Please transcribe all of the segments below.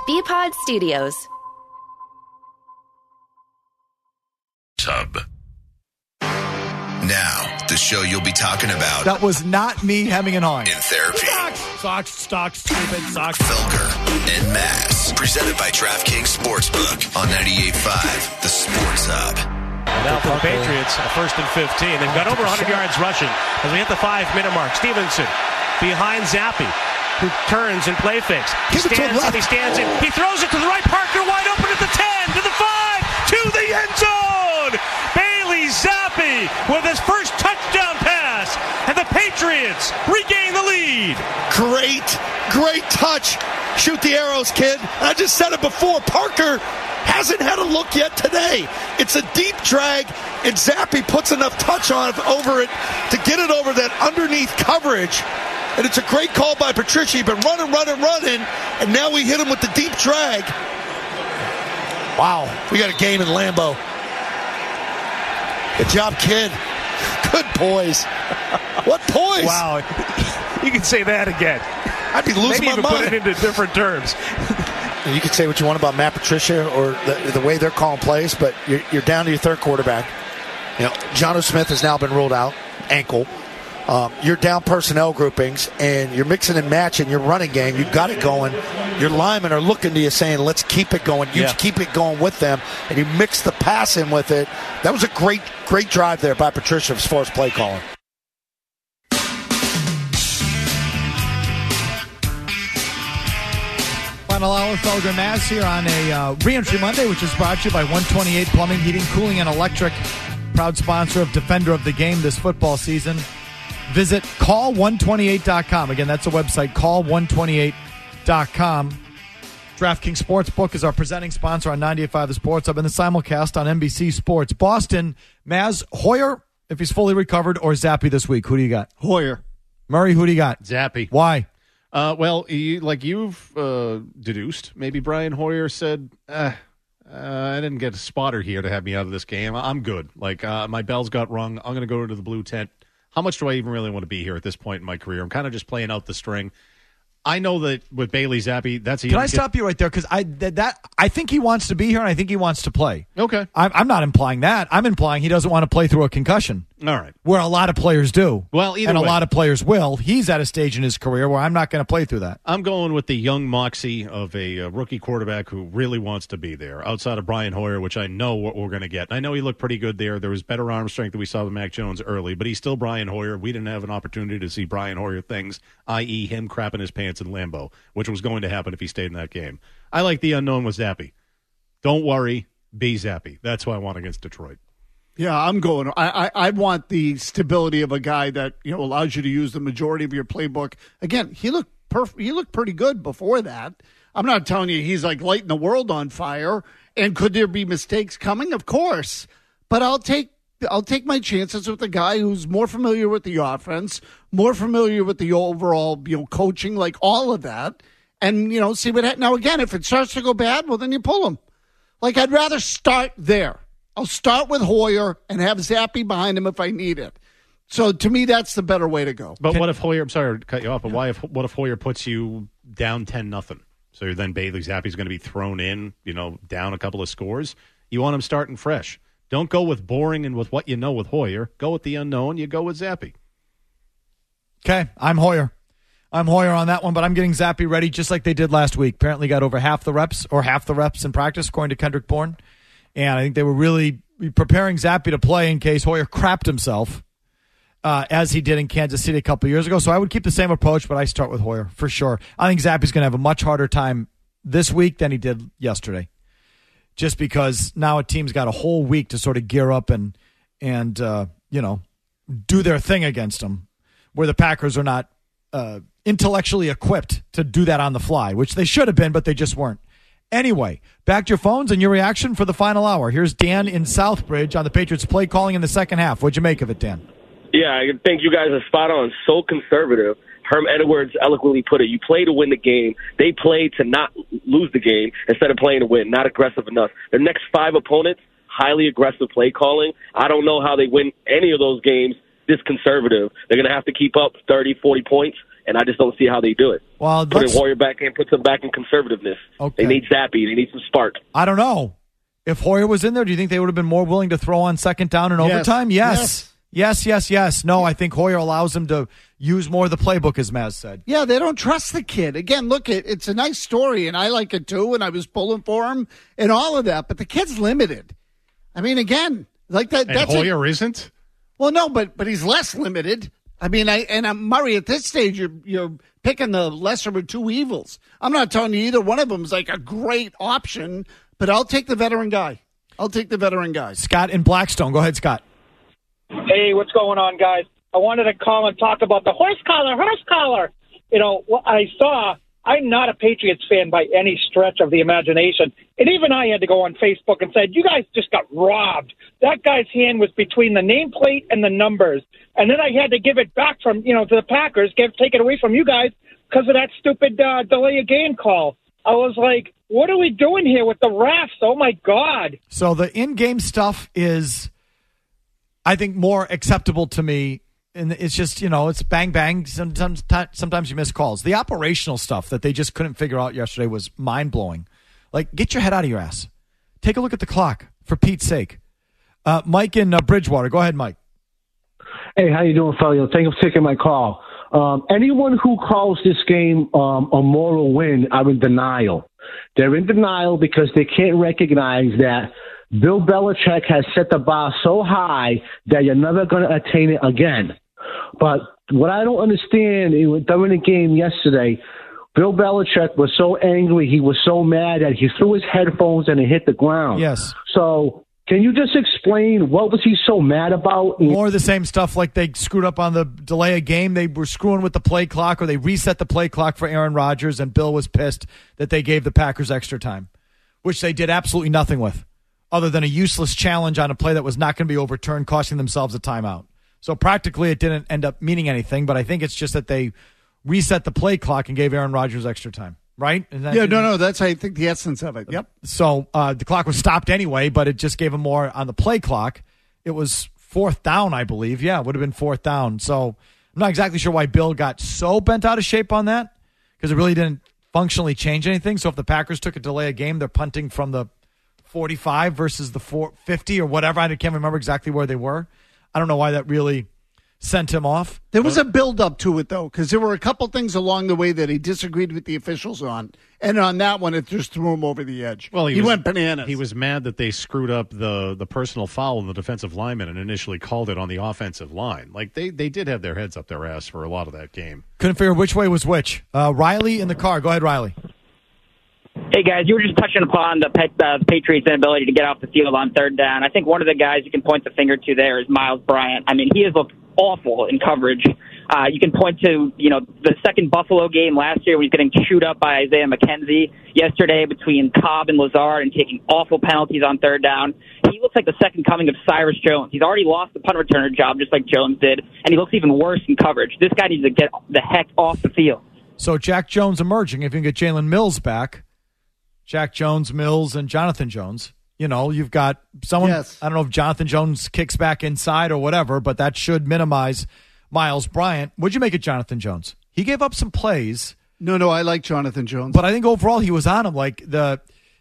BPod Studios. Tub. Now, the show you'll be talking about. That was not me hemming and hawing. In therapy. Stocks, stupid, socks. Felger and Mass. Presented by DraftKings Sportsbook on 98.5, the Sports Hub. Now for the Patriots, first and 15. They've got over 100 yards rushing as we hit the 5-minute mark. Stevenson behind Zappi, who turns and play fakes. He stands in. He throws it to the right. Parker wide open at the 10, to the 5, to the end zone. Bailey Zappi with his first touchdown pass, and the Patriots regain the lead. Great touch. Shoot the arrows, kid. I just said it before. Parker hasn't had a look yet today. It's a deep drag, and Zappi puts enough touch on over it to get it over that underneath coverage. And it's a great call by Patricia. He's been running, and now we hit him with the deep drag. Wow, we got a game in Lambeau. Good job, kid. Good poise. What poise? Wow, you can say that again. I'd be losing my mind. Put it into different terms. You can say what you want about Matt Patricia or the way they're calling plays, but you're down to your third quarterback. You know, Jonnu Smith has now been ruled out, ankle. You're down personnel groupings, and you're mixing and matching your running game. You've got it going. Your linemen are looking to you saying, let's keep it going. You keep it going with them, and you mix the pass in with it. That was a great drive there by Patricia as far as play calling. Final hour, Felger Mass here on a Reentry Monday, which is brought to you by 128 Plumbing, Heating, Cooling, and Electric. Proud sponsor of Defender of the Game this football season. Visit call128.com. Again, that's a website, call128.com. DraftKings Sportsbook is our presenting sponsor on 98.5 The Sports Hub and the simulcast on NBC Sports. Boston, Maz, Hoyer, if he's fully recovered, or Zappi this week. Who do you got? Hoyer. Murray, who do you got? Zappi. Why? Well, you've deduced, maybe Brian Hoyer said, I didn't get a spotter here to have me out of this game. I'm good. My bells got rung. I'm going to go to the blue tent. How much do I even really want to be here at this point in my career? I'm kind of just playing out the string. I know that with Bailey Zappi, that's a young Can I stop you right there? Because I think he wants to be here, and I think he wants to play. Okay. I'm not implying that. I'm implying he doesn't want to play through a concussion. All right. Where a lot of players do. Well, either and way. a lot of players will. He's at a stage in his career where I'm not going to play through that. I'm going with the young moxie of a rookie quarterback who really wants to be there, outside of Brian Hoyer, which I know what we're going to get. I know he looked pretty good there. There was better arm strength than we saw with Mac Jones early, but he's still Brian Hoyer. We didn't have an opportunity to see Brian Hoyer things, i.e. him crapping his pants in Lambeau, which was going to happen if he stayed in that game. I like the unknown with Zappi. Don't worry, be Zappi. That's who I want against Detroit. Yeah, I'm going. I want the stability of a guy that allows you to use the majority of your playbook. Again, he looked He looked pretty good before that. I'm not telling you he's like lighting the world on fire. And could there be mistakes coming? Of course, but I'll take my chances with a guy who's more familiar with the offense, more familiar with the overall coaching, like all of that, and see what happens. Now again, if it starts to go bad, well then you pull him. Like I'd rather start there. I'll start with Hoyer and have Zappi behind him if I need it. So to me, that's the better way to go. But what if Hoyer? I'm sorry to cut you off, but what if Hoyer puts you down 10-0? So then Bailey Zappi's going to be thrown in, down a couple of scores. You want him starting fresh. Don't go with boring and with what you know with Hoyer. Go with the unknown. You go with Zappi. Okay, I'm Hoyer on that one, but I'm getting Zappi ready just like they did last week. Apparently got over half the reps in practice, according to Kendrick Bourne. And I think they were really preparing Zappi to play in case Hoyer crapped himself, as he did in Kansas City a couple of years ago. So I would keep the same approach, but I start with Hoyer for sure. I think Zappi's going to have a much harder time this week than he did yesterday, just because now a team's got a whole week to sort of gear up and do their thing against him, where the Packers are not intellectually equipped to do that on the fly, which they should have been, but they just weren't. Anyway, back to your phones and your reaction for the final hour. Here's Dan in Southbridge on the Patriots play calling in the second half. What'd you make of it, Dan? Yeah, I think you guys are spot on. So conservative. Herm Edwards eloquently put it. You play to win the game. They play to not lose the game instead of playing to win. Not aggressive enough. Their next 5 opponents, highly aggressive play calling. I don't know how they win any of those games this conservative. They're going to have to keep up 30, 40 points. and I just don't see how they do it. Well, putting Hoyer back in puts them back in conservativeness. Okay. They need Zappy. They need some spark. I don't know. If Hoyer was in there, do you think they would have been more willing to throw on second down and overtime? Yes. No, I think Hoyer allows them to use more of the playbook, as Maz said. Yeah, they don't trust the kid. Again, look, it's a nice story, and I like it too, and I was pulling for him and all of that, but the kid's limited. I mean, again, like that. And Hoyer isn't? Well, no, but he's less limited. I mean, Murray, at this stage, you're picking the lesser of two evils. I'm not telling you either one of them is like a great option, but I'll take the veteran guy. Scott in Blackstone. Go ahead, Scott. Hey, what's going on, guys? I wanted to call and talk about the horse collar. You know, what I saw, I'm not a Patriots fan by any stretch of the imagination. And even I had to go on Facebook and said, you guys just got robbed. That guy's hand was between the nameplate and the numbers. And then I had to give it back to the Packers, take it away from you guys because of that stupid delay of game call. I was like, what are we doing here with the refs? Oh, my God. So the in-game stuff is, I think, more acceptable to me. And it's just, it's bang, bang. Sometimes you miss calls. The operational stuff that they just couldn't figure out yesterday was mind-blowing. Like, get your head out of your ass. Take a look at the clock, for Pete's sake. Mike in Bridgewater. Go ahead, Mike. Hey, how you doing, fella? Thank you for taking my call. Anyone who calls this game a moral win are in denial. They're in denial because they can't recognize that Bill Belichick has set the bar so high that you're never going to attain it again. But what I don't understand, during the game yesterday, Bill Belichick was so angry, he was so mad that he threw his headphones and it hit the ground. Yes. So can you just explain what was he so mad about? More of the same stuff, like they screwed up on the delay of game. They were screwing with the play clock, or they reset the play clock for Aaron Rodgers, and Bill was pissed that they gave the Packers extra time, which they did absolutely nothing with, other than a useless challenge on a play that was not going to be overturned, costing themselves a timeout. So practically it didn't end up meaning anything, but I think it's just that they reset the play clock and gave Aaron Rodgers extra time, right? That's, I think, the essence of it. Yep. So the clock was stopped anyway, but it just gave him more on the play clock. It was fourth down, I believe. Yeah, it would have been fourth down. So I'm not exactly sure why Bill got so bent out of shape on that, because it really didn't functionally change anything. So if the Packers took a delay of game, they're punting from the 45 versus the 50 or whatever. I can't remember exactly where they were. I don't know why that really sent him off. There was a build-up to it, though, because there were a couple things along the way that he disagreed with the officials on. And on that one, it just threw him over the edge. Well, he went bananas. He was mad that they screwed up the personal foul on the defensive lineman and initially called it on the offensive line. Like, they did have their heads up their ass for a lot of that game. Couldn't figure which way was which. Riley in the car. Go ahead, Riley. Hey, guys, you were just touching upon the Patriots' inability to get off the field on third down. I think one of the guys you can point the finger to there is Miles Bryant. I mean, he has looked awful in coverage. You can point to, the second Buffalo game last year when he's getting chewed up by Isaiah McKenzie. Yesterday between Cobb and Lazard and taking awful penalties on third down. He looks like the second coming of Cyrus Jones. He's already lost the punt returner job just like Jones did, and he looks even worse in coverage. This guy needs to get the heck off the field. So Jack Jones emerging. If you can get Jalen Mills back, Jack Jones, Mills, and Jonathan Jones. You've got someone, yes. I don't know if Jonathan Jones kicks back inside or whatever, but that should minimize Miles Bryant. What'd you make of Jonathan Jones? He gave up some plays. No, I like Jonathan Jones. But I think overall he was on him. Like the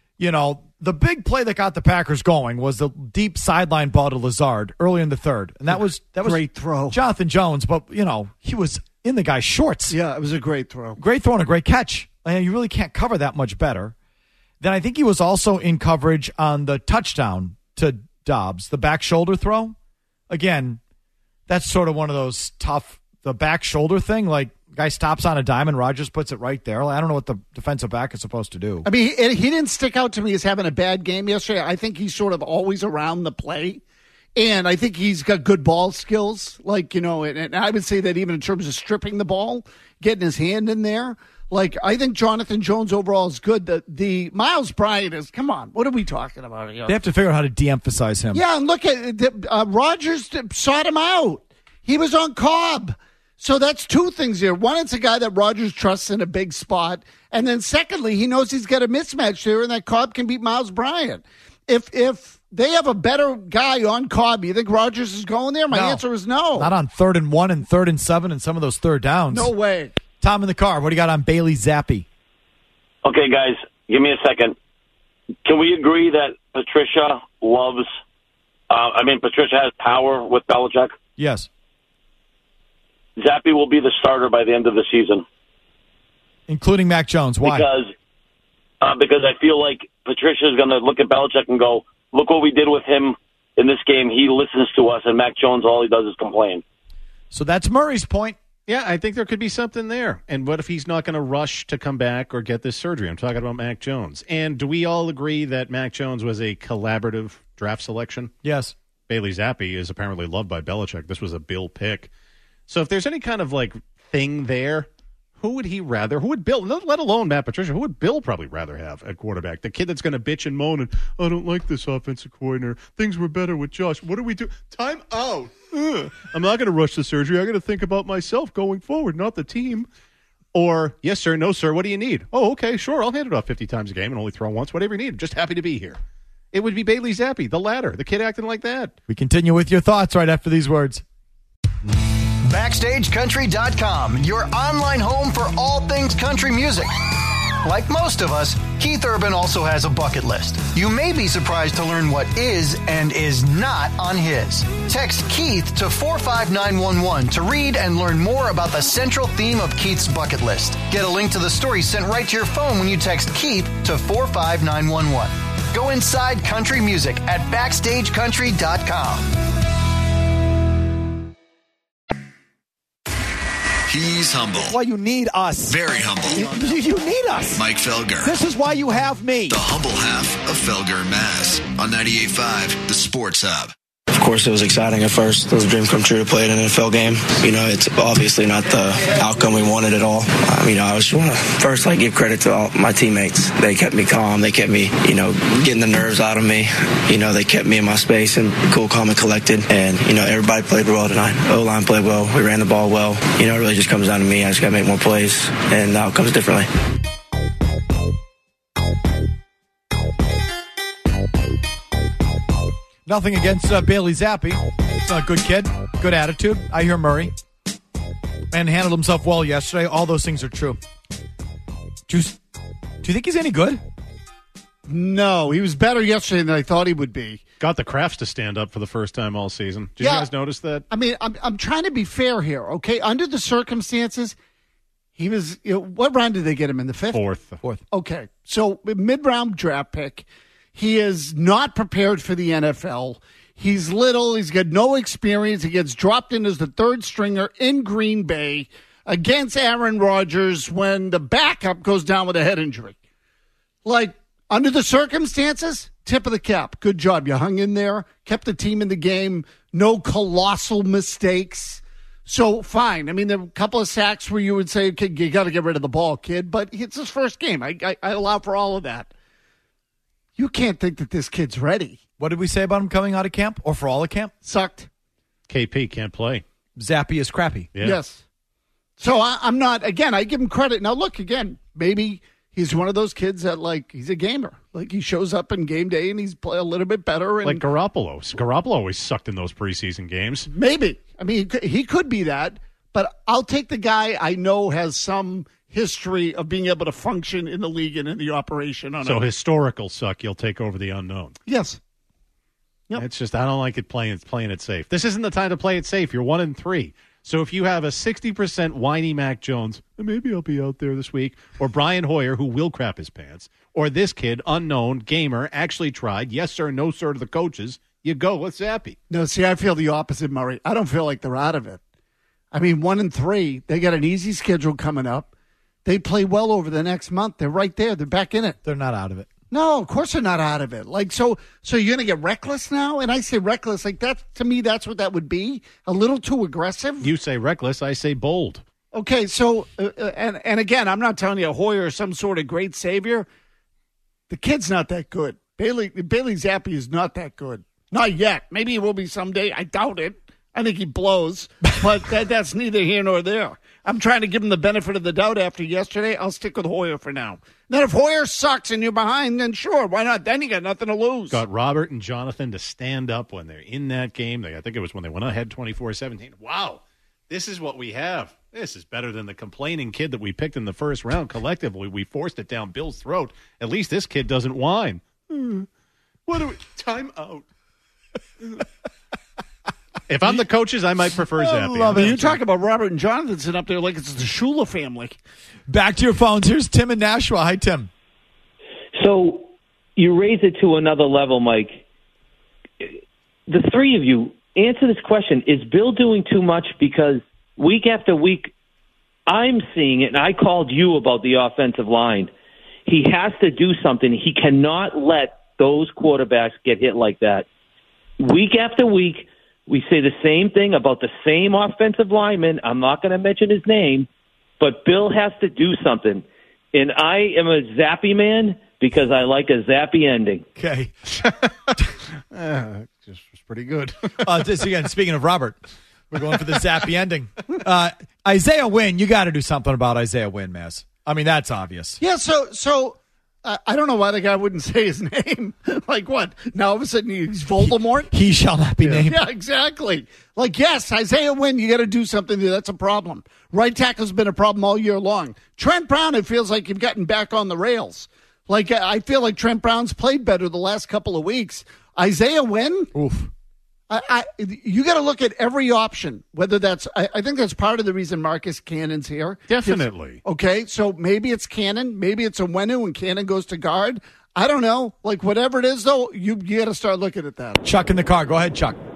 big play that got the Packers going was the deep sideline ball to Lazard early in the third. And that was great throw. Jonathan Jones, but, he was in the guy's shorts. Yeah, it was a great throw. Great throw and a great catch. You really can't cover that much better. Then I think he was also in coverage on the touchdown to Dobbs, the back shoulder throw. Again, that's sort of one of those tough, the back shoulder thing. Like, guy stops on a dime and Rodgers puts it right there. I don't know what the defensive back is supposed to do. I mean, he didn't stick out to me as having a bad game yesterday. I think he's sort of always around the play. And I think he's got good ball skills. And I would say that even in terms of stripping the ball, getting his hand in there. I think Jonathan Jones overall is good. The Miles Bryant is, come on, what are we talking about here? They have to figure out how to de-emphasize him. Yeah, and look at Rodgers sought him out. He was on Cobb. So that's two things here. One, it's a guy that Rodgers trusts in a big spot. And then secondly, he knows he's got a mismatch there and that Cobb can beat Miles Bryant. If they have a better guy on Cobb, you think Rodgers is going there? My answer is no. Not on 3rd and 1 and 3rd and 7 and some of those third downs. No way. Tom in the car. What do you got on Bailey Zappi? Okay, guys, give me a second. Can we agree that Patricia has power with Belichick? Yes. Zappi will be the starter by the end of the season. Including Mac Jones. Why? Because I feel like Patricia is going to look at Belichick and go, look what we did with him in this game. He listens to us, and Mac Jones, all he does is complain. So that's Murray's point. Yeah, I think there could be something there. And what if he's not going to rush to come back or get this surgery? I'm talking about Mac Jones. And do we all agree that Mac Jones was a collaborative draft selection? Yes. Bailey Zappi is apparently loved by Belichick. This was a Bill pick. So if there's any kind of thing there, who would he rather? Who would Bill, let alone Matt Patricia, who would Bill probably rather have at quarterback? The kid that's going to bitch and moan and, I don't like this offensive coordinator. Things were better with Josh. What do we do? Time out. I'm not going to rush the surgery. I'm going to think about myself going forward, not the team. Or, yes, sir, no, sir, what do you need? Oh, okay, sure, I'll hand it off 50 times a game and only throw once. Whatever you need. I'm just happy to be here. It would be Bailey Zappi, the latter, the kid acting like that. We continue with your thoughts right after these words. BackstageCountry.com, your online home for all things country music. Like most of us, Keith Urban also has a bucket list. You may be surprised to learn what is and is not on his. Text Keith to 45911 to read and learn more about the central theme of Keith's bucket list. Get a link to the story sent right to your phone when you text Keith to 45911. Go inside country music at BackstageCountry.com. He's humble. That's why you need us. Very humble. You need us. Mike Felger. This is why you have me. The humble half of Felger and Mass on 98.5, the Sports Hub. Of course, it was exciting at first. It was a dream come true to play in an NFL game. It's obviously not the outcome we wanted at all. I just want to first give credit to all my teammates. They kept me calm. They kept me, getting the nerves out of me. They kept me in my space and cool, calm, and collected. And, everybody played well tonight. O-line played well. We ran the ball well. It really just comes down to me. I just got to make more plays, and the outcome's differently. Nothing against Bailey Zappi. He's a good kid, good attitude. I hear Murray. And handled himself well yesterday. All those things are true. Do you think he's any good? No, he was better yesterday than I thought he would be. Got the Crafts to stand up for the first time all season. Did you guys notice that? I'm trying to be fair here, okay? Under the circumstances, he was, what round did they get him in, the fifth? Fourth. Okay, so mid-round draft pick. He is not prepared for the NFL. He's little. He's got no experience. He gets dropped in as the third stringer in Green Bay against Aaron Rodgers when the backup goes down with a head injury. Under the circumstances, tip of the cap. Good job. You hung in there, kept the team in the game, no colossal mistakes. So, fine. There were a couple of sacks where you would say, okay, you got to get rid of the ball, kid. But it's his first game. I allow for all of that. You can't think that this kid's ready. What did we say about him coming out of camp or for all of camp? Sucked. KP can't play. Zappi is crappy. Yeah. Yes. So I'm not, again, I give him credit. Now, look, again, maybe he's one of those kids that, he's a gamer. He shows up in game day and he's play a little bit better. And like Garoppolo. Garoppolo always sucked in those preseason games. Maybe. He could be that. But I'll take the guy I know has some history of being able to function in the league and in the operation. Historical suck, you'll take over the unknown. Yes. Yep. It's just, I don't like it playing it safe. This isn't the time to play it safe. You're 1-3. So if you have a 60% whiny Mac Jones, maybe I'll be out there this week, or Brian Hoyer, who will crap his pants, or this kid, unknown, gamer, actually tried, yes sir, no sir to the coaches, you go with Zappi. No, see, I feel the opposite, Murray. I don't feel like they're out of it. 1-3. They got an easy schedule coming up. They play well over the next month. They're right there. They're back in it. They're not out of it. No, of course they're not out of it. So you're going to get reckless now? And I say reckless. That, to me, that's what that would be. A little too aggressive. You say reckless. I say bold. Okay, so, and again, I'm not telling you Hoyer is some sort of great savior. The kid's not that good. Bailey Zappi is not that good. Not yet. Maybe he will be someday. I doubt it. I think he blows. But that's neither here nor there. I'm trying to give him the benefit of the doubt after yesterday. I'll stick with Hoyer for now. Then if Hoyer sucks and you're behind, then sure, why not? Then you got nothing to lose. Got Robert and Jonathan to stand up when they're in that game. I think it was when they went ahead 24-17. Wow, this is what we have. This is better than the complaining kid that we picked in the first round. Collectively, we forced it down Bill's throat. At least this kid doesn't whine. What do we? Time out. If I'm the coaches, I might prefer Zappy. Love it. You talk about Robert and Jonathan sitting up there like it's the Shula family. Back to your phones. Here's Tim in Nashua. Hi, Tim. So you raise it to another level, Mike. The three of you, answer this question. Is Bill doing too much? Because week after week, I'm seeing it, and I called you about the offensive line. He has to do something. He cannot let those quarterbacks get hit like that. Week after week, we say the same thing about the same offensive lineman. I'm not going to mention his name, but Bill has to do something. And I am a Zappy man because I like a Zappy ending. Okay. Just was pretty good. Again, speaking of Robert, we're going for the Zappy ending. Isaiah Wynn, you got to do something about Isaiah Wynn, Maz. I mean, that's obvious. Yeah, so I don't know why the guy wouldn't say his name. Like what? Now all of a sudden he's Voldemort? He shall not be named. Yeah, exactly. Like, yes, Isaiah Wynn, you got to do something there. That's a problem. Right tackle's been a problem all year long. Trent Brown, it feels like you've gotten back on the rails. Like, I feel like Trent Brown's played better the last couple of weeks. Isaiah Wynn? Oof. You got to look at every option, whether that's – I think that's part of the reason Marcus Cannon's here. Definitely. Okay, so maybe it's Cannon. Maybe it's Onwenu and Cannon goes to guard. I don't know. Like, whatever it is, though, you got to start looking at that. Chuck in the car. Go ahead, Chuck.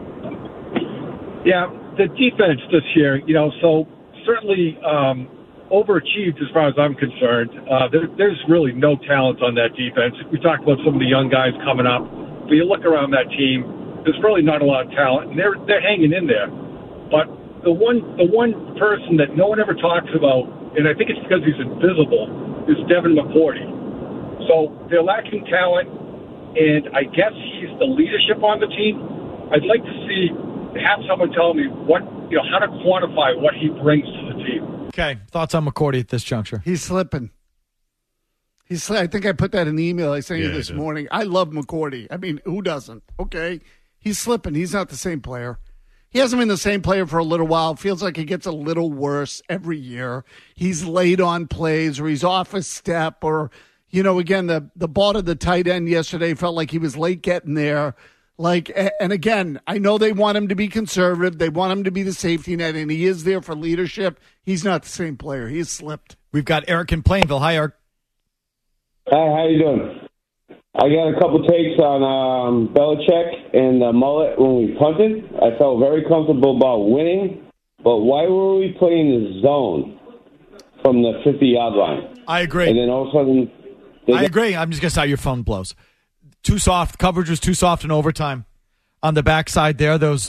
Yeah, the defense this year, so certainly overachieved as far as I'm concerned. There's really no talent on that defense. We talked about some of the young guys coming up, but you look around that team, there's really not a lot of talent, and they're hanging in there. But the one person that no one ever talks about, and I think it's because he's invisible, is Devin McCourty. So they're lacking talent, and I guess he's the leadership on the team. I'd like to have someone tell me how to quantify what he brings to the team. Okay, thoughts on McCourty at this juncture? He's slipping. I think I put that in the email I sent you this morning. I love McCourty. I mean, who doesn't? Okay. He's slipping. He's not the same player. He hasn't been the same player for a little while. Feels like he gets a little worse every year. He's late on plays or he's off a step or, again, the ball to the tight end yesterday felt like he was late getting there. And again, I know they want him to be conservative. They want him to be the safety net, and he is there for leadership. He's not the same player. He's slipped. We've got Eric in Plainville. Hi, Eric. Hi, how you doing? I got a couple takes on Belichick and the mullet when we punted. I felt very comfortable about winning, but why were we playing the zone from the 50-yard line? I agree. And then all of a sudden... I agree. I'm just going to say your phone blows. Too soft. Coverage was too soft in overtime. On the backside there, those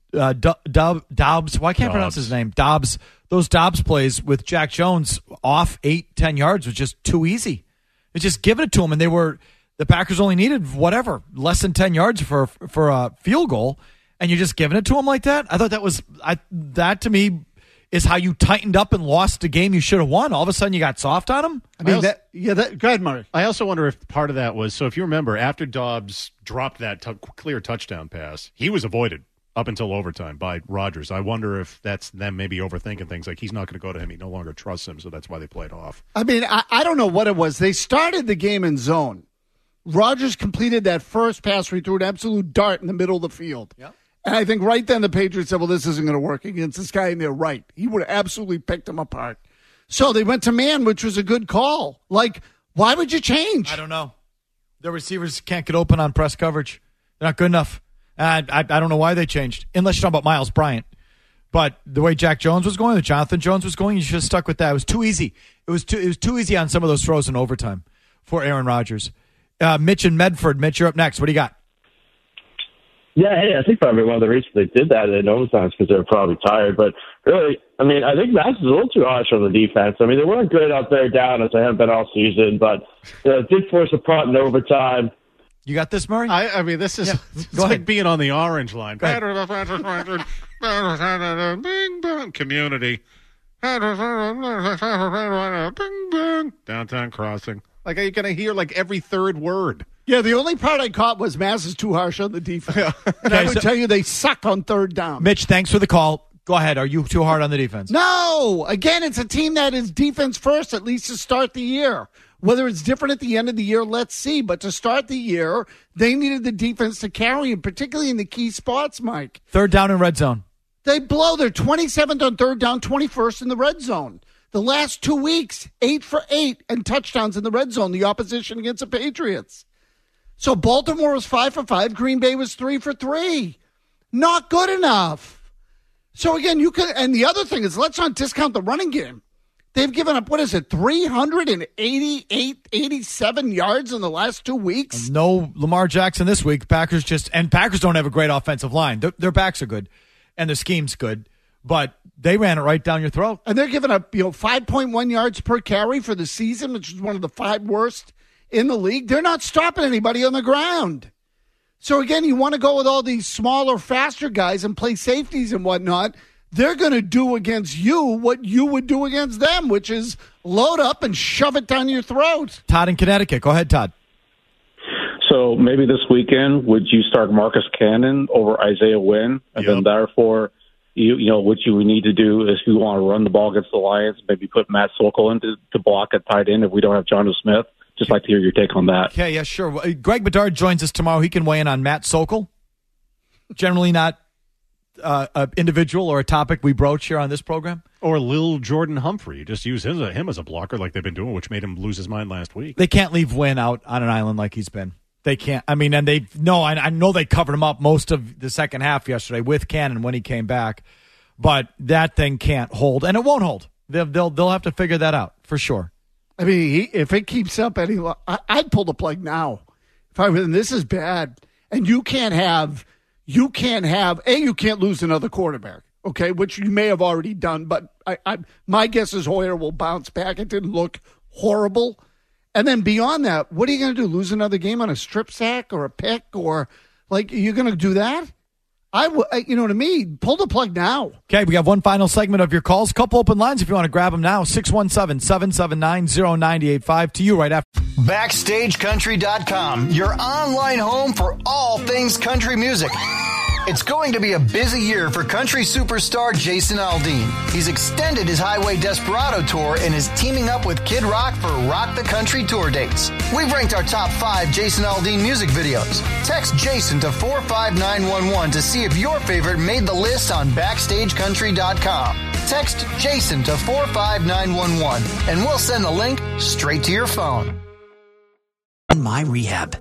Dobbs. Why can't I pronounce his name? Dobbs. Those Dobbs plays with Jack Jones off 8-10 yards was just too easy. It's just giving it to him, and the Packers only needed less than 10 yards for a field goal, and you're just giving it to him like that. I thought that to me is how you tightened up and lost a game you should have won. All of a sudden, you got soft on him. Go ahead, Murray. I also wonder if part of that was, so if you remember, after Dobbs dropped that clear touchdown pass, he was avoided up until overtime by Rodgers. I wonder if that's them maybe overthinking things, like he's not going to go to him. He no longer trusts him, so that's why they played off. I mean, I don't know what it was. They started the game in zone. Rodgers completed that first pass where he threw an absolute dart in the middle of the field. Yep. And I think right then the Patriots said, well, this isn't going to work against this guy in their right. He would have absolutely picked him apart. So they went to man, which was a good call. Like, why would you change? I don't know. The receivers can't get open on press coverage. They're not good enough. I don't know why they changed, unless you're talking about Miles Bryant. But the way Jack Jones was going, the Jonathan Jones was going, you should have stuck with that. It was too easy. It was too easy on some of those throws in overtime for Aaron Rodgers. Mitch in Medford. Mitch, you're up next. What do you got? Yeah, hey, I think probably one of the reasons they did that in overtime is because they were probably tired. But really, I mean, I think Mass is a little too harsh on the defense. I mean, they weren't good out there down as they have been all season, but it did force a punt in overtime. You got this, Murray? I mean, this is it's like being on the orange line. Bing, bang, community. Bing, bang, downtown crossing. Like, are you going to hear like every third word? Yeah, the only part I caught was Mass is too harsh on the defense. And I would tell you they suck on third down. Mitch, thanks for the call. Go ahead. Are you too hard on the defense? No. Again, it's a team that is defense first, at least to start the year. Whether it's different at the end of the year, let's see. But to start the year, they needed the defense to carry, and particularly in the key spots, Mike. Third down in red zone. They blow. They're 27th on third down, 21st in the red zone. The last 2 weeks, 8 for 8 and touchdowns in the red zone, the opposition against the Patriots. So Baltimore was 5 for 5. Green Bay was 3 for 3. Not good enough. So again, you could, and the other thing is, let's not discount the running game. They've given up, 387 yards in the last 2 weeks? No Lamar Jackson this week. Packers don't have a great offensive line. Their backs are good, and the scheme's good, but they ran it right down your throat. And they're giving up 5.1 yards per carry for the season, which is one of the 5 worst in the league. They're not stopping anybody on the ground. So again, you want to go with all these smaller, faster guys and play safeties and whatnot. They're going to do against you what you would do against them, which is load up and shove it down your throat. Todd in Connecticut. Go ahead, Todd. So maybe this weekend, would you start Marcus Cannon over Isaiah Wynn? And then therefore, what you would need to do is if you want to run the ball against the Lions, maybe put Matt Sokol in to block at tight end if we don't have Jonnu Smith. Just like to hear your take on that. Okay, yeah, sure. Greg Bedard joins us tomorrow. He can weigh in on Matt Sokol. Generally not an individual or a topic we broach here on this program. Or Lil Jordan Humphrey. Just use him as a blocker like they've been doing, which made him lose his mind last week. They can't leave Wynn out on an island like he's been. They can't. I mean, and I know they covered him up most of the second half yesterday with Cannon when he came back. But that thing can't hold, and it won't hold. They'll have to figure that out for sure. I mean, if it keeps up any long, I'd pull the plug now. And this is bad. And you can't lose another quarterback, okay, which you may have already done. But my guess is Hoyer will bounce back. It didn't look horrible. And then beyond that, what are you going to do? Lose another game on a strip sack or a pick? Or, you're going to do that? You know what I mean? Pull the plug now. Okay, we have one final segment of your calls. Couple open lines if you want to grab them now. 617-779-0985 to you right after. BackstageCountry.com, your online home for all things country music. It's going to be a busy year for country superstar Jason Aldean. He's extended his Highway Desperado tour and is teaming up with Kid Rock for Rock the Country tour dates. We've ranked our top 5 Jason Aldean music videos. Text Jason to 45911 to see if your favorite made the list on BackstageCountry.com. Text Jason to 45911 and we'll send the link straight to your phone. My Rehab.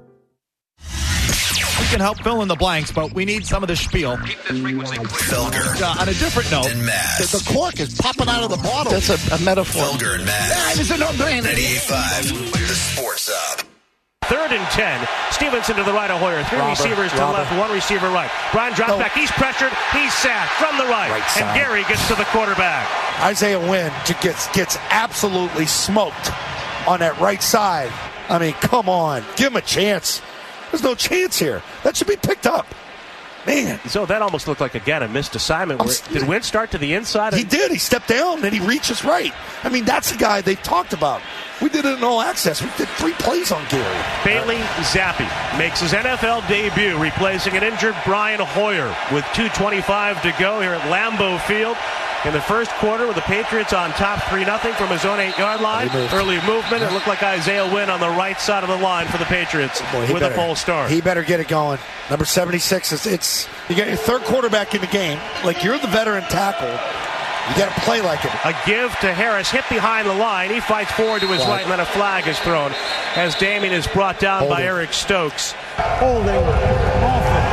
We can help fill in the blanks, but we need some of the spiel. Felger. On a different note, the cork is popping out of the bottle. That's a metaphor. Felger and Mass. That is a no-brainer. 98.5, the Sports Hub. 3rd and 10. Stevenson to the right of Hoyer. 3 receivers to the left, 1 receiver right. Brian drops back. He's pressured. He's sacked from the right and Gary gets to the quarterback. Isaiah Wynn gets absolutely smoked on that right side. I mean, come on. Give him a chance. There's no chance here. That should be picked up. Man. So that almost looked like, again, a missed assignment. Did Wynn start to the inside? He did. He stepped down, and he reaches right. I mean, that's the guy they've talked about. We did it in all access. We did 3 plays on Gary. Bailey Zappi makes his NFL debut, replacing an injured Brian Hoyer with 2:25 to go here at Lambeau Field. In the first quarter, with the Patriots on top 3-0 from his own 8-yard line. Early movement. It looked like Isaiah Wynn on the right side of the line for the Patriots with a false start. He better get it going. Number 76. You got your third quarterback in the game. Like, you're the veteran tackle. You got to play like it. A give to Harris, hit behind the line. He fights forward to his right, and then a flag is thrown as Damien is brought down by Eric Stokes. Holding. Awful.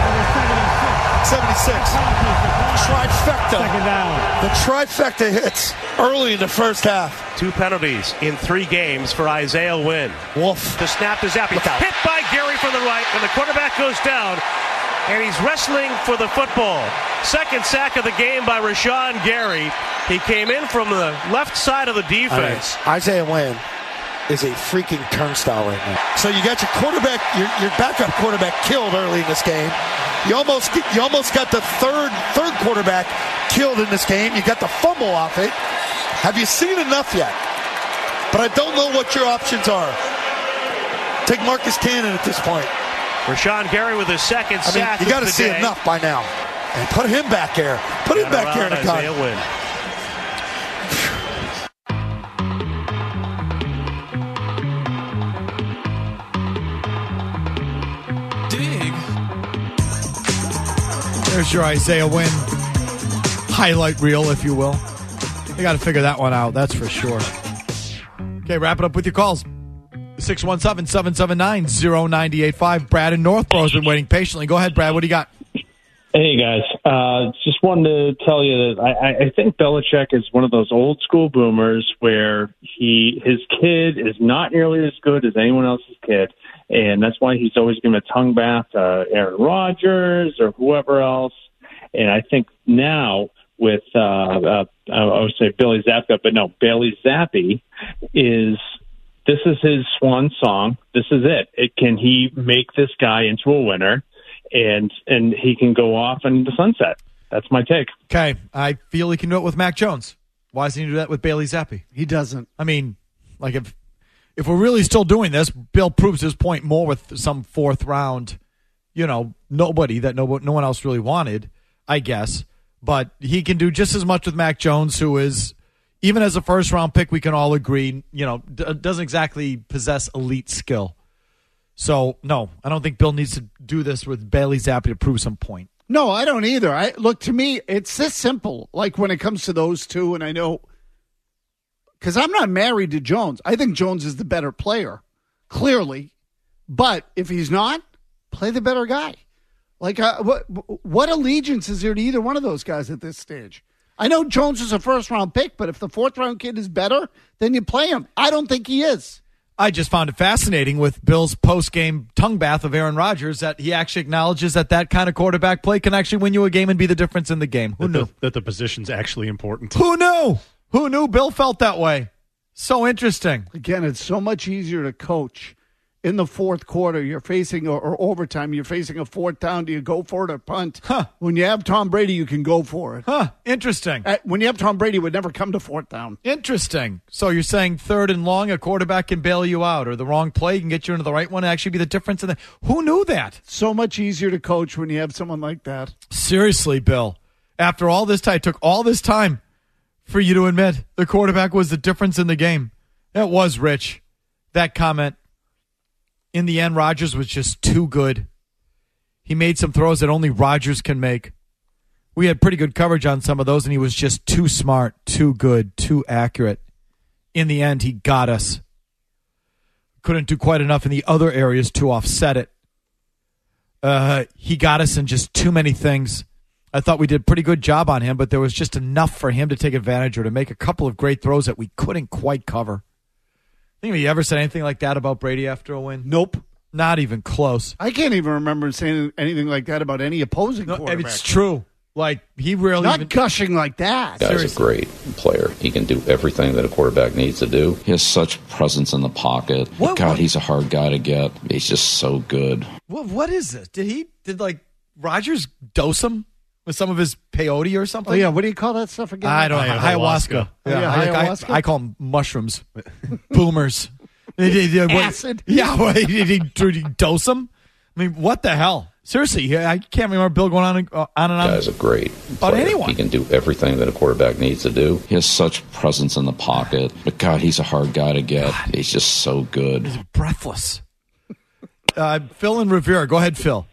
76. Trifecta. Second down. The trifecta hits early in the first half. 2 penalties in 3 games for Isaiah Wynn. Wolf. The snap to Zappi. Hit by Gary from the right, and the quarterback goes down, and he's wrestling for the football. Second sack of the game by Rashawn Gary. He came in from the left side of the defense. Isaiah Wynn is a freaking turnstile right now. So you got your quarterback, your backup quarterback killed early in this game. You almost got the third quarterback killed in this game. You got the fumble off it. Have you seen enough yet? But I don't know what your options are. Take Marcus Cannon at this point. Rashawn Gary with his second sack. You got to see enough by now. And put him back there. Put him back there in the gun. Isaiah Wynn. There's your Isaiah Wynn highlight reel, if you will. You got to figure that one out, that's for sure. Okay, wrap it up with your calls. 617-779-0985. Brad in Northborough has been waiting patiently. Go ahead, Brad. What do you got? Hey, guys. Just wanted to tell you that I think Belichick is one of those old school boomers where his kid is not nearly as good as anyone else's kid. And that's why he's always giving a tongue bath to Aaron Rodgers or whoever else. And I think now with, I would say Billy Zapka, but no, Bailey Zappi this is his swan song. This is it. Can he make this guy into a winner? And he can go off in the sunset. That's my take. Okay, I feel he can do it with Mac Jones. Why doesn't he do that with Bailey Zappi? He doesn't. I mean, like if we're really still doing this, Bill proves his point more with some fourth round, nobody that no one else really wanted, I guess. But he can do just as much with Mac Jones, who is, even as a first round pick, we can all agree, doesn't exactly possess elite skill. So, no, I don't think Bill needs to do this with Bailey Zappi to prove some point. No, I don't either. Look, to me, it's this simple. Like when it comes to those two, and I know, because I'm not married to Jones. I think Jones is the better player, clearly. But if he's not, play the better guy. Like, what allegiance is there to either one of those guys at this stage? I know Jones is a first-round pick, but if the fourth-round kid is better, then you play him. I don't think he is. I just found it fascinating with Bill's post-game tongue bath of Aaron Rodgers that he actually acknowledges that kind of quarterback play can actually win you a game and be the difference in the game. Who knew? That the position's actually important. Who knew? Who knew Bill felt that way? So interesting. Again, it's so much easier to coach. In the fourth quarter, you're facing, or overtime, you're facing a fourth down. Do you go for it or punt? Huh. When you have Tom Brady, you can go for it. Huh. Interesting. When you have Tom Brady, it would never come to fourth down. Interesting. So you're saying third and long, a quarterback can bail you out, or the wrong play can get you into the right one and actually be the difference in the. Who knew that? So much easier to coach when you have someone like that. Seriously, Bill. After all this time, it took all this time for you to admit the quarterback was the difference in the game. That was Rich. That comment. In the end, Rodgers was just too good. He made some throws that only Rodgers can make. We had pretty good coverage on some of those, and he was just too smart, too good, too accurate. In the end, he got us. Couldn't do quite enough in the other areas to offset it. He got us in just too many things. I thought we did a pretty good job on him, but there was just enough for him to take advantage or to make a couple of great throws that we couldn't quite cover. Think you ever said anything like that about Brady after a win? Nope. Not even close. I can't even remember saying anything like that about any opposing quarterback. It's true. Like, he really... Not gushing like that. Guy's a great player. He can do everything that a quarterback needs to do. He has such presence in the pocket. God, he's a hard guy to get. He's just so good. What is this? Did Rodgers dose him with some of his peyote or something? Oh, yeah. What do you call that stuff again? I don't know. Ayahuasca. Ayahuasca? I call them mushrooms. Boomers. Acid. Yeah. Did he dose them? I mean, what the hell? Seriously, I can't remember Bill going on and on. Guy's a great player. Anyone. He can do everything that a quarterback needs to do. He has such presence in the pocket. But, God, he's a hard guy to get. God. He's just so good. He's breathless. Phil and Revere. Go ahead, Phil.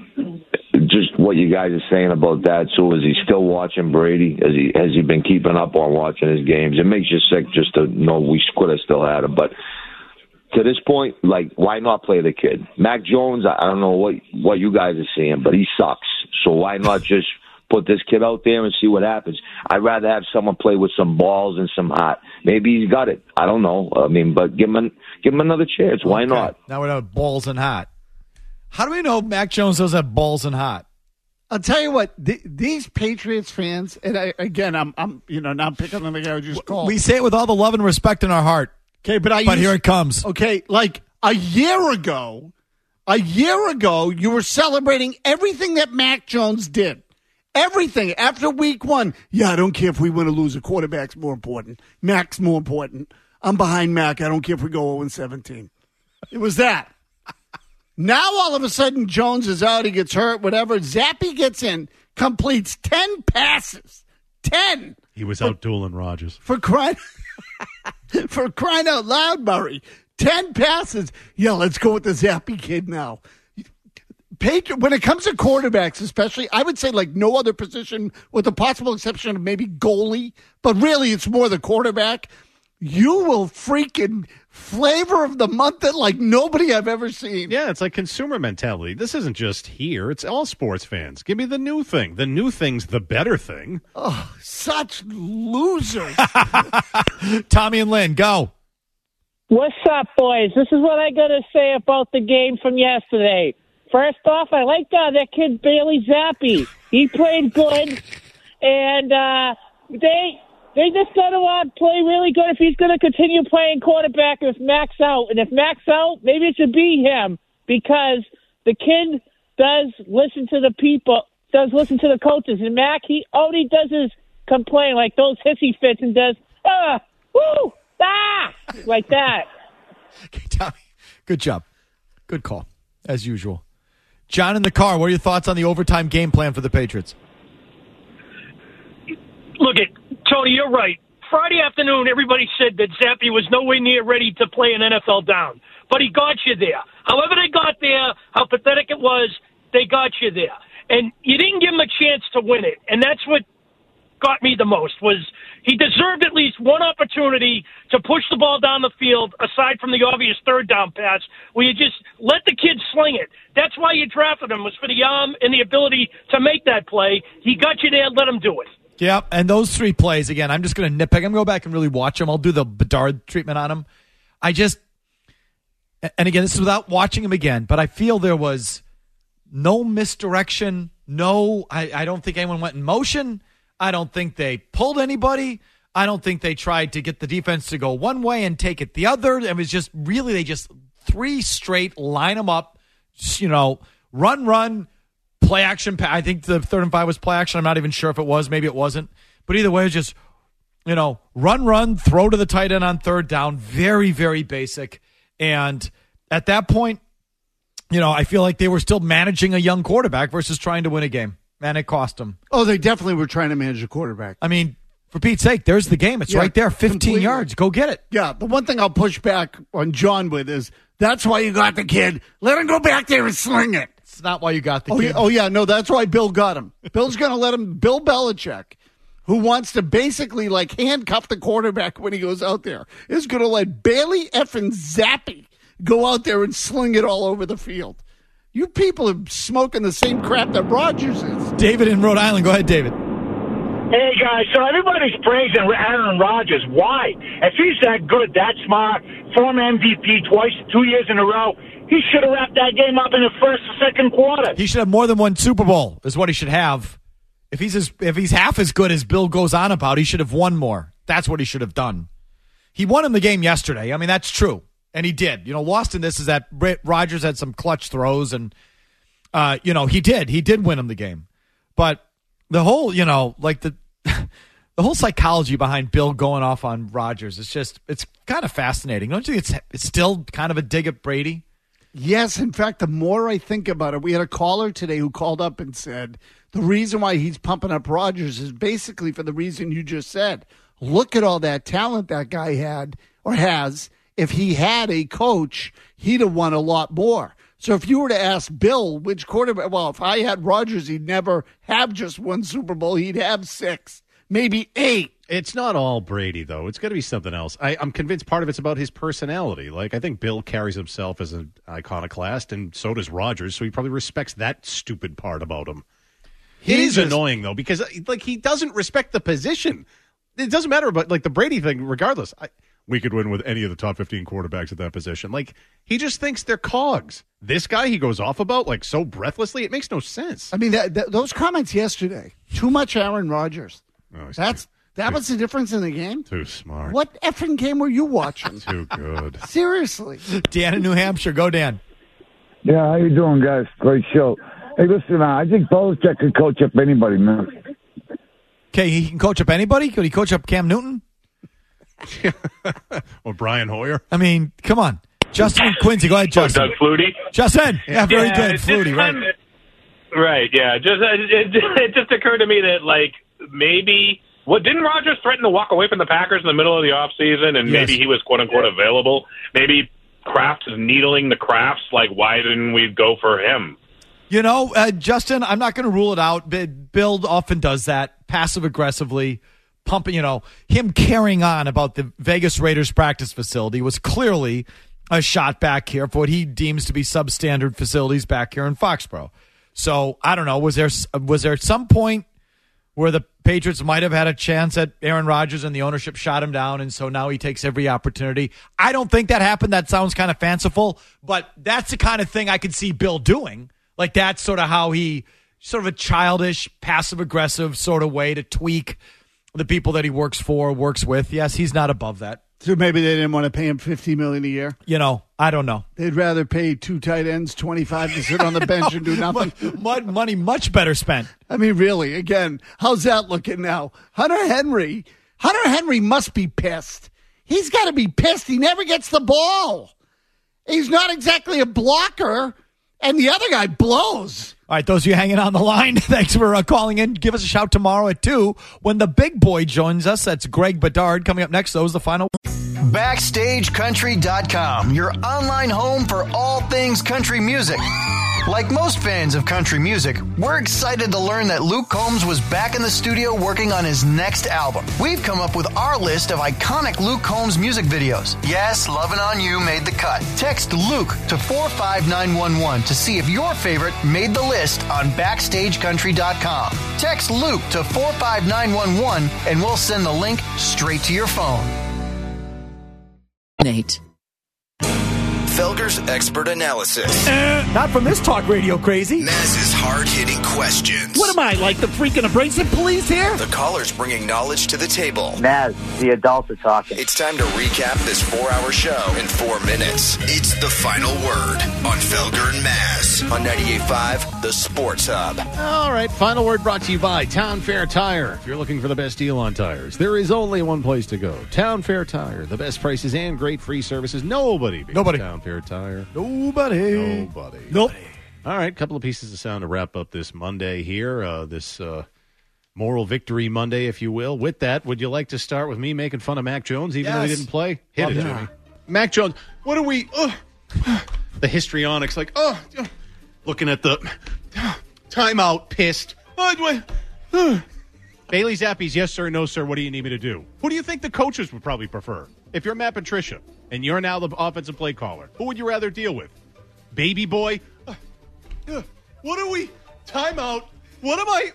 Just what you guys are saying about that. So is he still watching Brady? Has he been keeping up on watching his games? It makes you sick just to know we could have still had him. But to this point, like, why not play the kid? Mac Jones, I don't know what you guys are seeing, but he sucks. So why not just put this kid out there and see what happens? I'd rather have someone play with some balls and some heart. Maybe he's got it. I don't know. I mean, but give him another chance. Why not? Now we have balls and heart. How do we know Mac Jones doesn't have balls and heart? I'll tell you what, these Patriots fans, and I'm not picking on the guy who just called. We say it with all the love and respect in our heart. Okay, but here it comes. Okay, like a year ago, you were celebrating everything that Mac Jones did. Everything after week one. Yeah, I don't care if we win or lose. A quarterback's more important. Mac's more important. I'm behind Mac. I don't care if we go 0-17. It was that. Now all of a sudden Jones is out. He gets hurt. Whatever. Zappi gets in. completes 10 passes. 10. He was out dueling Rodgers. For crying out loud, Murray. 10 passes. Yeah, let's go with the Zappy kid now. When it comes to quarterbacks, especially, I would say like no other position, with the possible exception of maybe goalie, but really it's more the quarterback. You will freaking flavor of the month it like nobody I've ever seen. Yeah, it's like consumer mentality. This isn't just here. It's all sports fans. Give me the new thing. The new thing's the better thing. Oh, such losers. Tommy and Lynn, go. What's up, boys? This is what I got to say about the game from yesterday. First off, I like that kid Bailey Zappi. He played good, and they just got to play really good if he's going to continue playing quarterback if Mac's out. And if Mac's out, maybe it should be him, because the kid does listen to the people, does listen to the coaches. And Mac, all he does is complain like those hissy fits and does, woo, like that. Okay, Tommy, good job. Good call, as usual. John in the car, what are your thoughts on the overtime game plan for the Patriots? Look, Tony, you're right. Friday afternoon, everybody said that Zappy was nowhere near ready to play an NFL down. But he got you there. However they got there, how pathetic it was, they got you there. And you didn't give him a chance to win it. And that's what got me the most, was he deserved at least one opportunity to push the ball down the field, aside from the obvious third down pass, where you just let the kid sling it. That's why you drafted him, was for the arm and the ability to make that play. He got you there, let him do it. Yeah, and those three plays, again, I'm just going to nitpick. I'm going to go back and really watch them. I'll do the Bedard treatment on him. And again, this is without watching him again, but I feel there was no misdirection. I don't think anyone went in motion. I don't think they pulled anybody. I don't think they tried to get the defense to go one way and take it the other. It was just really, they just three straight, line them up, run, play action. I think the 3rd and 5 was play action. I'm not even sure if it was. Maybe it wasn't. But either way, it was just, run, throw to the tight end on 3rd down. Very, very basic. And at that point, I feel like they were still managing a young quarterback versus trying to win a game. And it cost them. Oh, they definitely were trying to manage a quarterback. I mean, for Pete's sake, there's the game. It's right there, 15 completely. Yards. Go get it. Yeah, the one thing I'll push back on John with is, that's why you got the kid. Let him go back there and sling it. It's not why you got the kid. No, that's why Bill got him. Bill's going to let him, Bill Belichick, who wants to basically handcuff the quarterback when he goes out there, is going to let Bailey effing Zappi go out there and sling it all over the field. You people are smoking the same crap that Rodgers is. David in Rhode Island. Go ahead, David. Hey, guys. So everybody's praising Aaron Rodgers. Why? If he's that good, that smart, former MVP twice, 2 years in a row, he should have wrapped that game up in the first or second quarter. He should have more than one Super Bowl, is what he should have. If he's half as good as Bill goes on about, he should have won more. That's what he should have done. He won him the game yesterday. I mean, that's true. And he did. Lost in this is that Rodgers had some clutch throws, and, he did. He did win him the game. But the whole, the whole psychology behind Bill going off on Rodgers it's kind of fascinating. Don't you think it's still kind of a dig at Brady? Yes. In fact, the more I think about it, we had a caller today who called up and said the reason why he's pumping up Rodgers is basically for the reason you just said. Look at all that talent that guy had or has. If he had a coach, he'd have won a lot more. So if you were to ask Bill which quarterback, if I had Rodgers, he'd never have just one Super Bowl. He'd have 6, maybe 8. It's not all Brady, though. It's got to be something else. I'm convinced part of it's about his personality. I think Bill carries himself as an iconoclast, and so does Rodgers, so he probably respects that stupid part about him. It is annoying, though, because he doesn't respect the position. It doesn't matter about the Brady thing, regardless. We could win with any of the top 15 quarterbacks at that position. He just thinks they're cogs. This guy he goes off about, so breathlessly, it makes no sense. I mean, those comments yesterday, too much Aaron Rodgers. Oh, that was the difference in the game? Too smart. What effing game were you watching? Too good. Seriously. Dan in New Hampshire. Go, Dan. Yeah, how you doing, guys? Great show. Hey, listen, I think Belichick could coach up anybody, man. Okay, he can coach up anybody? Could he coach up Cam Newton? Or Brian Hoyer? I mean, come on. Justin and Quincy. Go ahead, Justin. Doug Flutie? Justin. Yeah, very good. Flutie, right. Right, yeah. It just occurred to me that, like, maybe... didn't Rodgers threaten to walk away from the Packers in the middle of the offseason, and maybe he was quote-unquote available? Maybe Kraft is needling the Crafts. Like, why didn't we go for him? You know, Justin, I'm not going to rule it out. Bill often does that, passive-aggressively, pumping, him carrying on about the Vegas Raiders practice facility was clearly a shot back here for what he deems to be substandard facilities back here in Foxborough. So, I don't know, was there some point where the Patriots might have had a chance at Aaron Rodgers and the ownership shot him down, and so now he takes every opportunity? I don't think that happened. That sounds kind of fanciful, but that's the kind of thing I could see Bill doing. Like, that's sort of how he, sort of a childish, passive-aggressive sort of way to tweak the people that he works with. Yes, he's not above that. So maybe they didn't want to pay him $50 million a year? I don't know. They'd rather pay 2 tight ends $25 to sit on the bench and do nothing. Money much better spent. I mean, really, again, how's that looking now? Hunter Henry must be pissed. He's got to be pissed. He never gets the ball. He's not exactly a blocker, and the other guy blows. All right, those of you hanging on the line, thanks for calling in. Give us a shout tomorrow at 2 when the big boy joins us. That's Greg Bedard. Coming up next, though, is the final. BackstageCountry.com, your online home for all things country music. Like most fans of country music, we're excited to learn that Luke Combs was back in the studio working on his next album. We've come up with our list of iconic Luke Combs music videos. Yes, Lovin' On You made the cut. Text Luke to 45911 to see if your favorite made the list on BackstageCountry.com. Text Luke to 45911 and we'll send the link straight to your phone. Nate. Felger's expert analysis. Not from this talk radio crazy. Maz's hard-hitting questions. What am I, like the freaking abrasive police here? The callers bringing knowledge to the table. Maz, the adults are talking. It's time to recap this 4-hour show in 4 minutes. It's the final word on Felger and Maz on 98.5, the Sports Hub. All right, final word brought to you by Town Fair Tire. If you're looking for the best deal on tires, there is only one place to go. Town Fair Tire. The best prices and great free services. Nobody beats Town Fair Tire. Nobody. Nope. All right, couple of pieces of sound to wrap up this Monday here, this moral victory Monday, if you will. With that, would you like to start with me making fun of Mac Jones, even though he didn't play? Hit it, Jimmy. Mac Jones, what are we... the histrionics, like, looking at the timeout, pissed. Bailey Zappi's yes, sir, no, sir, what do you need me to do? Who do you think the coaches would probably prefer? If you're Matt Patricia and you're now the offensive play caller, who would you rather deal with? Baby boy? What are we? Timeout. What am I?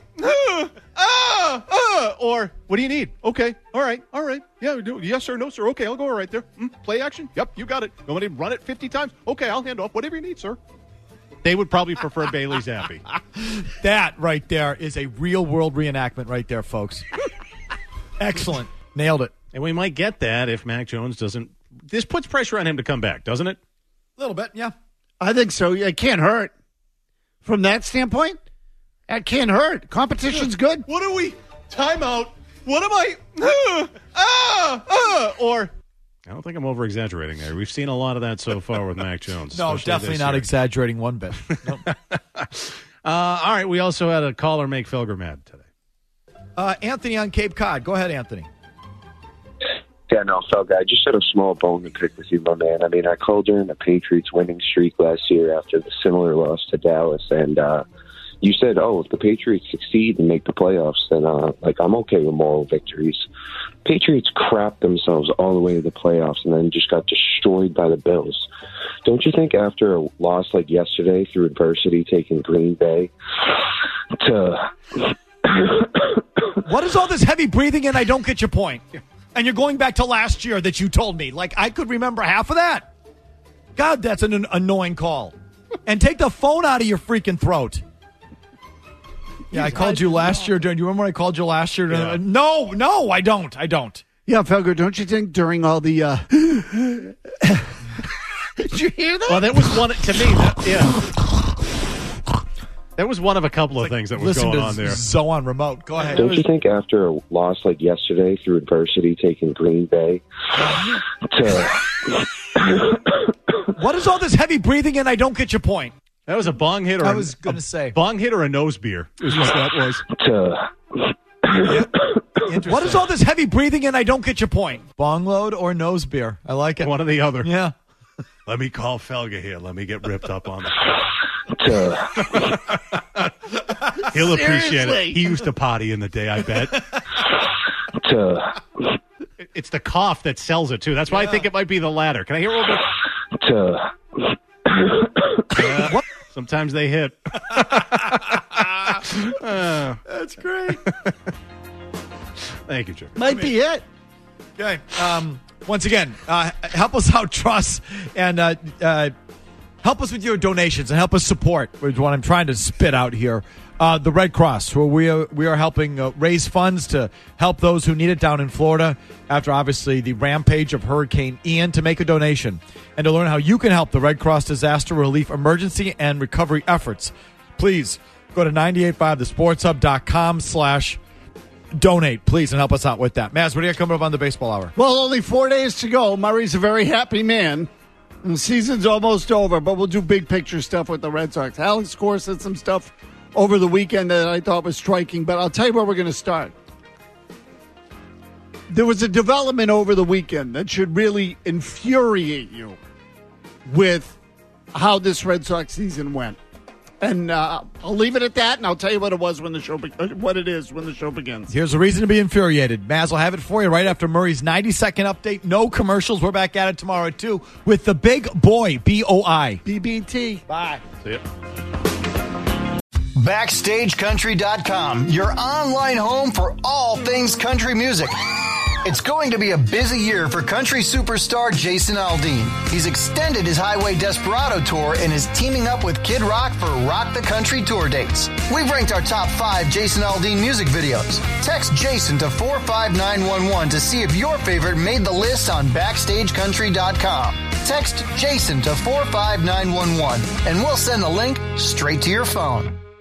Or what do you need? Okay. All right. Yeah, yes, sir, no, sir. Okay, I'll go right there. Play action? Yep, you got it. You want me to run it 50 times? Okay, I'll hand off. Whatever you need, sir. They would probably prefer Bailey Zappi. That right there is a real-world reenactment right there, folks. Excellent. Nailed it. And we might get that if Mac Jones doesn't. This puts pressure on him to come back, doesn't it? A little bit, yeah. I think so. It can't hurt. From that standpoint, that can't hurt. Competition's good. What are we? Timeout. What am I? Or I don't think I'm over-exaggerating there. We've seen a lot of that so far with Mac Jones. No, definitely not exaggerating one bit. Nope. All right, we also had a caller make Felger mad today. Anthony on Cape Cod. Go ahead, Anthony. Yeah, no, Felger, I just had a small bone to pick with you, my man. I mean, I called during the Patriots winning streak last year after the similar loss to Dallas, and you said, if the Patriots succeed and make the playoffs, then, I'm okay with moral victories. Patriots crapped themselves all the way to the playoffs and then just got destroyed by the Bills. Don't you think after a loss like yesterday through adversity, taking Green Bay to... What is all this heavy breathing in? I don't get your point. And you're going back to last year that you told me. Like, I could remember half of that. God, that's an annoying call. And take the phone out of your freaking throat. Yeah, I called you last year. Do you remember when I called you last year? Yeah. No, I don't. Yeah, Felger, don't you think during all the... Did you hear that? Well, that was one... To me, that was one of a couple of things that was going on there. So on remote. Go ahead. Don't you think after a loss like yesterday through adversity, taking Green Bay to... What is all this heavy breathing in? I don't get your point. That was a bong hit or I was going to say. Bong hit or a nose beer is what that was. What is all this heavy breathing in? I don't get your point. Bong load or nose beer? I like it. One or the other. Yeah. Let me call Felga here. Let me get ripped up on the He'll appreciate it. He used to potty in the day, I bet. It's the cough that sells it, too. That's why I think it might be the latter. Can I hear a little bit? What? Sometimes they hit. That's great. Thank you, Jim. Might be it. Okay. Once again, help us out, Truss, and help us with your donations and help us support, which is what I'm trying to spit out here. The Red Cross, where we are helping raise funds to help those who need it down in Florida after, obviously, the rampage of Hurricane Ian. To make a donation and to learn how you can help the Red Cross Disaster Relief Emergency and Recovery efforts, please go to 985thesportshub.com/donate, please, and help us out with that. Maz, what do you got coming up on the Baseball Hour? Well, only 4 days to go. Murray's a very happy man. The season's almost over, but we'll do big picture stuff with the Red Sox. Alex Cora said some stuff over the weekend that I thought was striking, but I'll tell you where we're going to start. There was a development over the weekend that should really infuriate you with how this Red Sox season went. And I'll leave it at that, and I'll tell you what it was when the show what it is when the show begins. Here's a reason to be infuriated. Maz will have it for you right after Murray's 90-second update. No commercials. We're back at it tomorrow at 2 with the big boy, B-O-I. BBT. Bye. See ya. BackstageCountry.com, your online home for all things country music. It's going to be a busy year for country superstar Jason Aldean. He's extended his Highway Desperado tour and is teaming up with Kid Rock for Rock the Country tour dates. We've ranked our top 5 Jason Aldean music videos. Text Jason to 45911 to see if your favorite made the list on BackstageCountry.com. Text Jason to 45911 and we'll send the link straight to your phone.